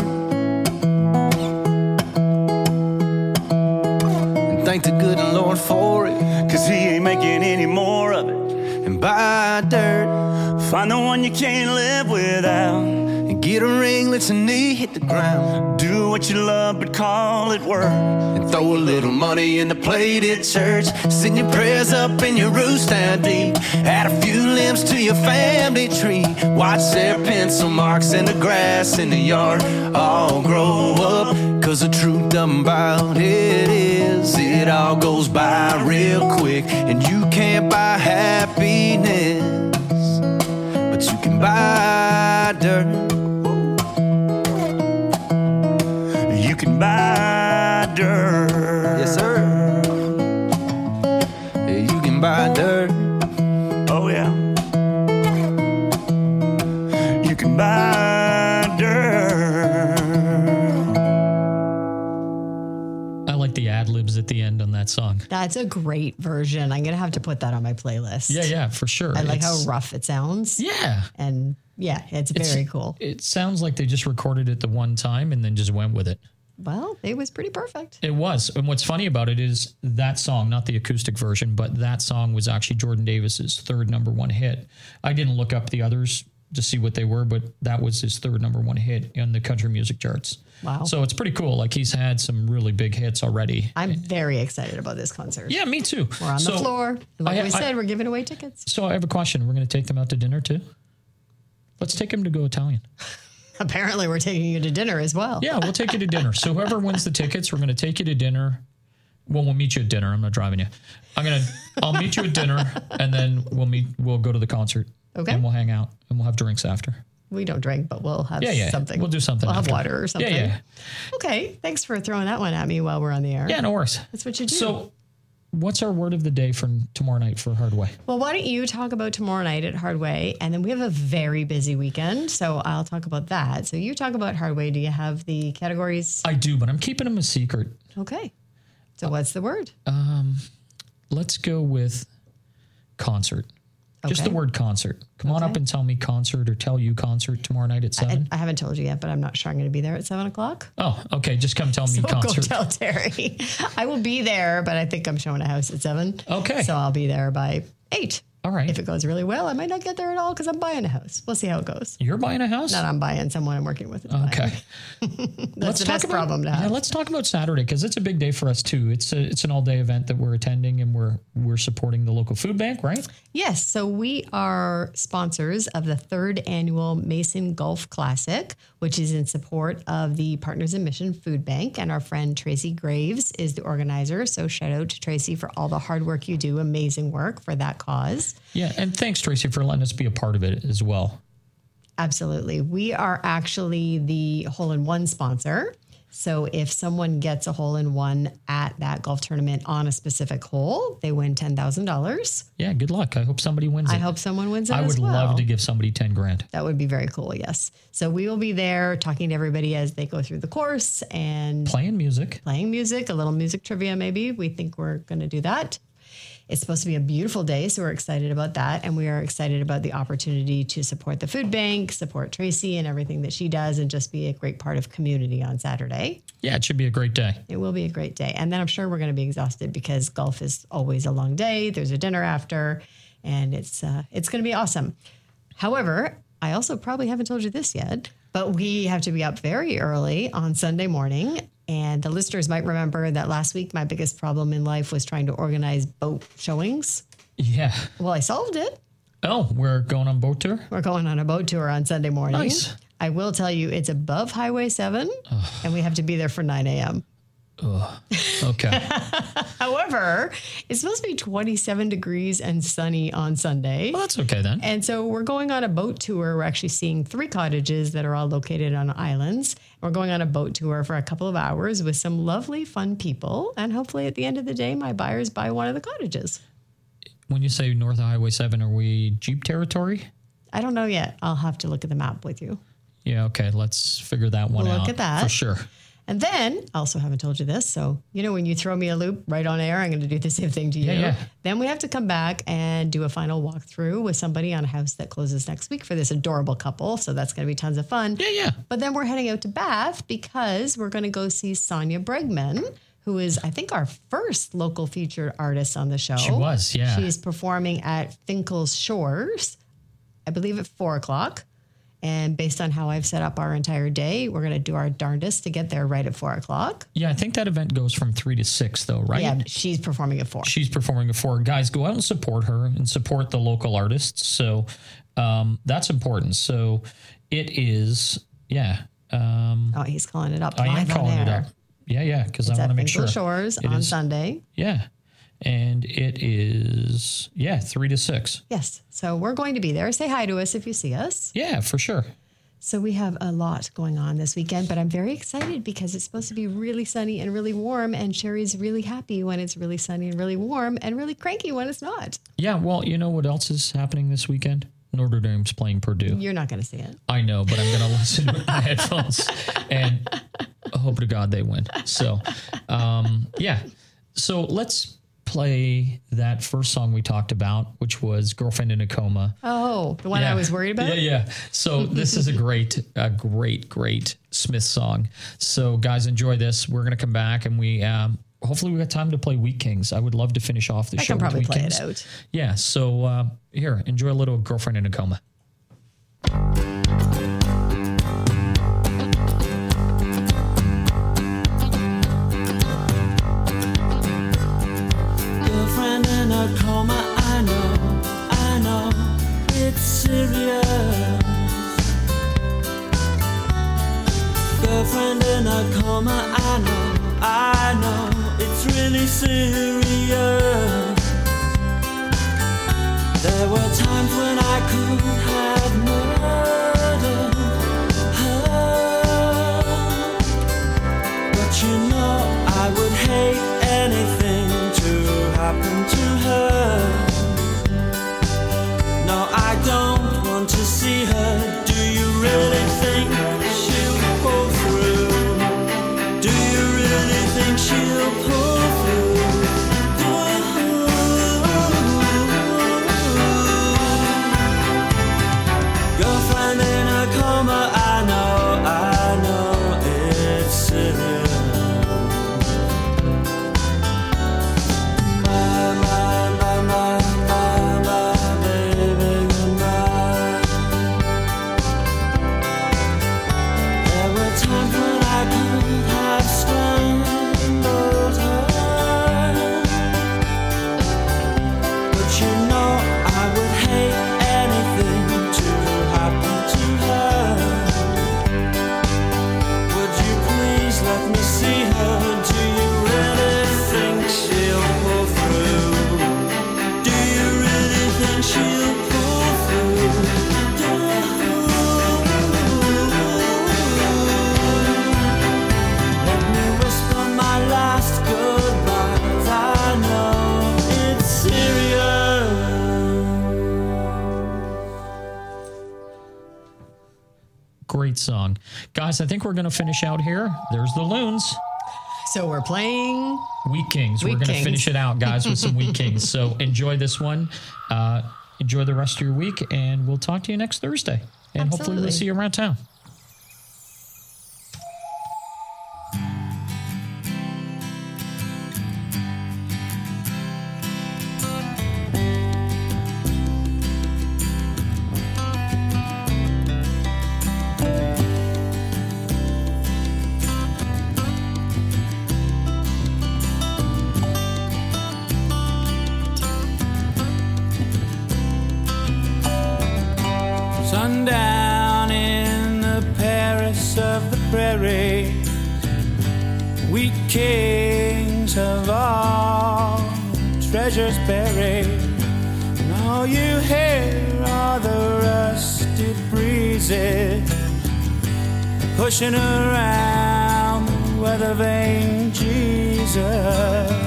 And thank the good Lord for it, cause he ain't making any more of it. And buy dirt, find the one you can't live without. And get a ring, let your knee hit the ground. Do what you love but call it work. And throw a little money in the plate at church. Send your prayers up and your roots down deep. Add a few limbs to your family tree. Watch their pencil marks in the grass in the yard all grow up. Cause the truth about it is it all goes by real quick. And you can't buy happiness, but you can buy dirt. You can buy dirt. Yes, sir. Yeah, you can buy dirt. Oh, yeah. You can buy dirt. I like the ad-libs at the end on that song. That's a great version. I'm going to have to put that on my playlist. Yeah, yeah, for sure. I like It's- how rough it sounds. Yeah. And yeah, it's, It's- very cool. It sounds like they just recorded it the one time and then just went with it. Well, it was pretty perfect. It was. And what's funny about it is that song, not the acoustic version, but that song was actually Jordan Davis's third number one hit. I didn't look up the others to see what they were, but that was his third number one hit in the country music charts. Wow. So it's pretty cool. Like he's had some really big hits already. I'm very excited about this concert. Yeah, me too. We're on So, the floor. Like I- we I- said, we're giving away tickets. So I have a question. We're going to take them out to dinner too? Let's take them to go Italian. Apparently, we're taking you to dinner as well. Yeah, we'll take you to dinner. So whoever wins the tickets, we're going to take you to dinner. Well, we'll meet you at dinner. I'm not driving you. I'm going to, I'll meet you at dinner and then we'll meet, we'll go to the concert. Okay. And we'll hang out and we'll have drinks after. We don't drink, but we'll have Yeah, yeah. something. We'll do something We'll after. have water or something. Yeah, yeah. Okay. Thanks for throwing that one at me while we're on the air. Yeah, no worries. That's what you do. So what's our word of the day for tomorrow night for Hardway? Well, why don't you talk about tomorrow night at Hardway? And then we have a very busy weekend. So I'll talk about that. So you talk about Hardway. Do you have the categories? I do, but I'm keeping them a secret. Okay. So what's the word? Um, let's go with concert. Just Okay. the word concert. Come on Okay. up and tell me concert or tell you concert tomorrow night at I, seven. I haven't told you yet, but I'm not sure I'm going to be there at seven o'clock. Oh, okay. Just come tell me So go concert. tell Terry. I will be there, but I think I'm showing a house at seven. Okay. So I'll be there by eight. All right. If it goes really well, I might not get there at all because I'm buying a house. We'll see how it goes. You're buying a house? Not I'm buying, someone I'm working with. is buying. Okay. That's the best about, problem to have. Yeah, let's talk about Saturday because it's a big day for us too. It's a, it's an all day event that we're attending and we're we're supporting the local food bank, right? Yes. So we are sponsors of the third annual Mason Golf Classic, which is in support of the Partners in Mission Food Bank. And our friend Tracy Graves is the organizer. So shout out to Tracy for all the hard work you do. Amazing work for that cause. Yeah, and thanks Tracy for letting us be a part of it as well. Absolutely. We are actually the hole-in-one sponsor. So if someone gets a hole in one at that golf tournament on a specific hole, they win ten thousand dollars. Yeah, good luck. I hope somebody wins I it. hope someone wins it I as would well. love to give somebody ten grand. That would be very cool, yes. So we will be there talking to everybody as they go through the course and Playing music. playing music, a little music trivia maybe. We think we're going to do that. It's supposed to be a beautiful day, so we're excited about that. And we are excited about the opportunity to support the food bank, support Tracy and everything that she does, and just be a great part of community on Saturday. Yeah, it should be a great day. It will be a great day. And then I'm sure we're going to be exhausted because golf is always a long day. There's a dinner after, and it's uh, it's going to be awesome. However, I also probably haven't told you this yet, but we have to be up very early on Sunday morning. And the listeners might remember that last week, my biggest problem in life was trying to organize boat showings. Yeah. Well, I solved it. Oh, we're going on boat tour? We're going on a boat tour on Sunday morning. Nice. I will tell you, it's above Highway seven, and we have to be there for nine a.m. Ugh. Okay. However, it's supposed to be twenty-seven degrees and sunny on Sunday. Well, that's okay then. And so we're going on a boat tour. We're actually seeing three cottages that are all located on islands. We're going on a boat tour for a couple of hours with some lovely, fun people. And hopefully at the end of the day, my buyers buy one of the cottages. When you say north of Highway seven, are we Jeep territory? I don't know yet. I'll have to look at the map with you. Yeah, okay. Let's figure that one We'll out. look at that. For sure. And then, I also haven't told you this, so, you know, when you throw me a loop right on air, I'm going to do the same thing to you. Yeah, yeah. Then we have to come back and do a final walkthrough with somebody on a house that closes next week for this adorable couple. So that's going to be tons of fun. Yeah, yeah. But then we're heading out to Bath because we're going to go see Sonia Bregman, who is, I think, our first local featured artist on the show. She was, yeah. She's performing at Finkel's Shores, I believe at four o'clock. And based on how I've set up our entire day, we're going to do our darndest to get there right at four o'clock. Yeah, I think that event goes from three to six, though, right? Yeah, she's performing at four. She's performing at four. Guys, go out and support her and support the local artists. So um, that's important. So it is, yeah. Um, oh, he's calling it up. I am live on calling it air. up. Yeah, yeah, because I It's want to at make Finkel sure. Shores It on is- Sunday. Yeah. And it is, yeah, three to six. Yes. So we're going to be there. Say hi to us if you see us. Yeah, for sure. So we have a lot going on this weekend, but I'm very excited because it's supposed to be really sunny and really warm. And Sherry's really happy when it's really sunny and really warm and really cranky when it's not. Yeah, well, you know what else is happening this weekend? Notre Dame's playing Purdue. You're not going to see it. I know, but I'm going to listen with my headphones and hope to God they win. So, um, yeah. So let's play that first song we talked about, which was Girlfriend in a Coma. Oh, the one Yeah. I was worried about? Yeah, yeah. So this is a great, a great, great Smith song. So guys, enjoy this. We're going to come back and we, um, hopefully we got time to play Wheat Kings. I would love to finish off the I show can probably with Wheat play Kings. it out. Yeah. So uh, here, enjoy a little Girlfriend in a Coma. Girlfriend in a coma, I know, I know, it's serious. Girlfriend in a coma, I know, I know, it's really serious. There were times when I could have murdered her, but you know I would hate anything to happen to her. No, I don't want to see her. Do you really think she'll pull through? Do you really think she'll pull through? Girlfriend in a coma, I know, I know it's serious. My, my, my, my, my, my baby, goodbye. Great song. Guys, I think we're going to finish out here. There's the Loons. So we're playing Wheat Kings. Wheat we're going to Kings. finish it out, guys, with some Wheat Kings. So enjoy this one. Uh, enjoy the rest of your week, and we'll talk to you next Thursday. And Absolutely. hopefully we'll see you around town. Sundown in the Paris of the prairie, Wheat Kings of all treasures buried, and all you hear are the rusted breezes pushing around the weather vane Jesus.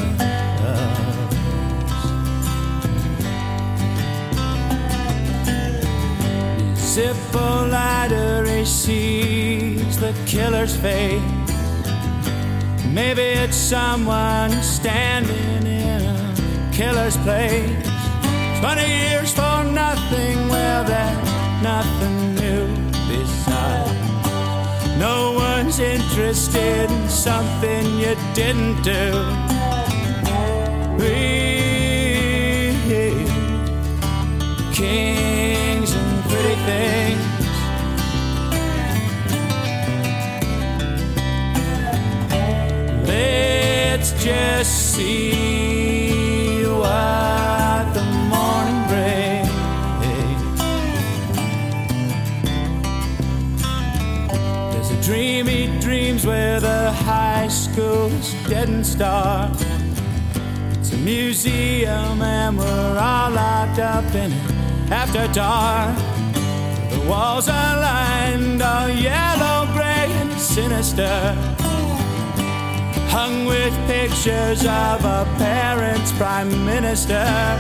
Zippo lighter, he sees the killer's face. Maybe it's someone standing in a killer's place. Twenty years for nothing, well, there's nothing new besides. No one's interested in something you didn't do. We kings and pretty things, let's just see what the morning brings. There's a dream he dreams where the high school's dead and stark. It's a museum and we're all locked up in it after dark. The walls are lined all yellow, gray, and sinister, hung with pictures of our parents' prime ministers.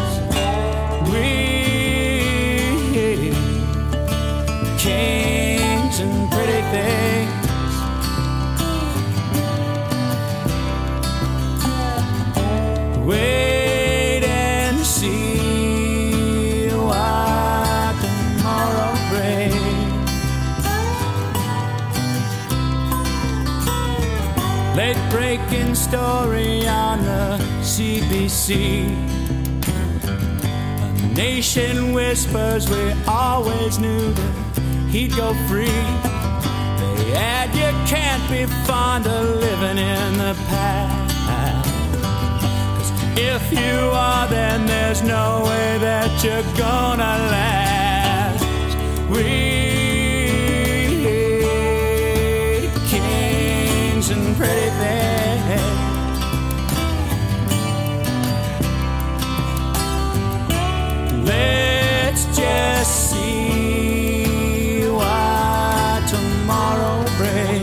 We kings and pretty things, wait and see what tomorrow brings. Late breaking story on the C B C. A nation whispers we always knew that he'd go free. They add you can't be fond of living in the past. If you are, then there's no way that you're gonna last. We kings and pretty things, let's just see what tomorrow brings.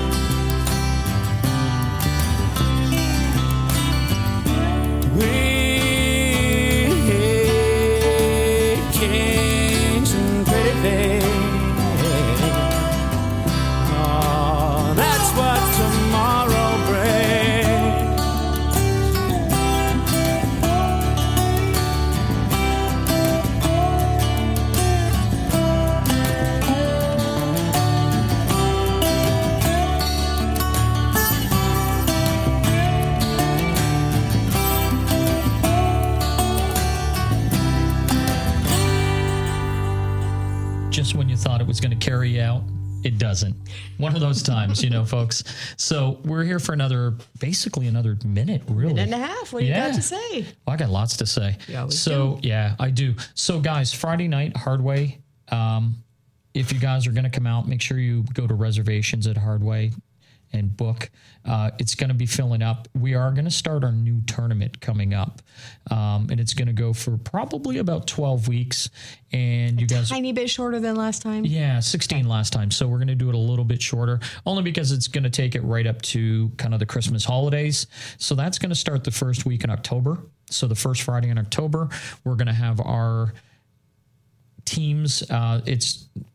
Just when you thought it was going to carry you out, it doesn't. One of those times, you know, folks. So we're here for another, basically another minute, really. Minute and a half. What do Yeah. you got to say? Well, I got lots to say. You always so do. yeah, I do. So guys, Friday night, Hardway. Um, if you guys are going to come out, make sure you go to reservations at Hardway and book. Uh, it's going to be filling up. We are going to start our new tournament coming up, um, and it's going to go for probably about twelve weeks. And you guys, Tiny bit shorter than last time. yeah, sixteen last time. So we're going to do it a little bit shorter, only because it's going to take it right up to kind of the Christmas holidays. So that's going to start the first week in October. So the first Friday in October, we're going to have our teams. Uh, it's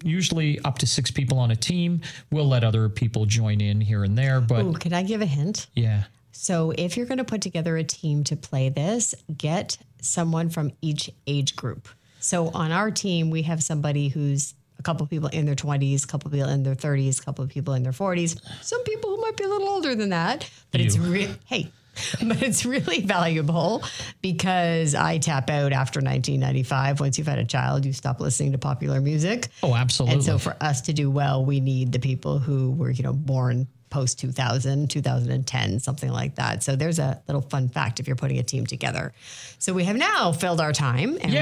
usually up to six people on a team. We'll let other people join in here and there, but Ooh, can I give a hint? yeah. So if you're going to put together a team to play this, get someone from each age group. So on our team, we have somebody who's a couple of people in their twenties, a couple of people in their thirties, a couple of people in their forties, some people who might be a little older than that, but You. it's real. Hey, but it's really valuable because I tap out after nineteen ninety-five. Once you've had a child, you stop listening to popular music. Oh, absolutely. And so for us to do well, we need the people who were, you know, born post two thousand, two thousand ten, something like that. So there's a little fun fact if you're putting a team together. So we have now filled our time and Yeah.